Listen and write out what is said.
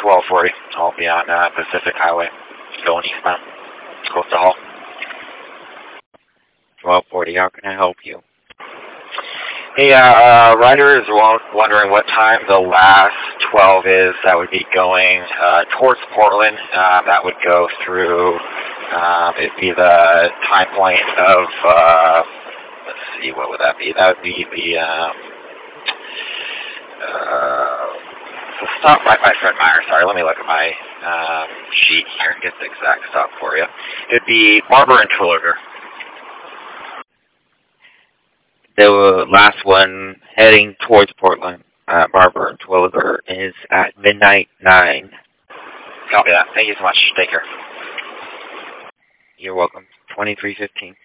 1240. I'll be on Pacific Highway, going eastbound, close to Hall. 1240, how can I help you? Hey, Ryder is wondering what time the last 12 is that would be going towards Portland. That would go through, it'd be the time point of, let's see, what would that be? That would be the, so stop right by Fred Meyer. Sorry, let me look at my sheet here and get the exact stop for you. It'd be Barber and Terwilliger. The last one heading towards Portland, Barber and Terwilliger, is at midnight 9. Copy that. Thank you so much. Take care. You're welcome. 2315.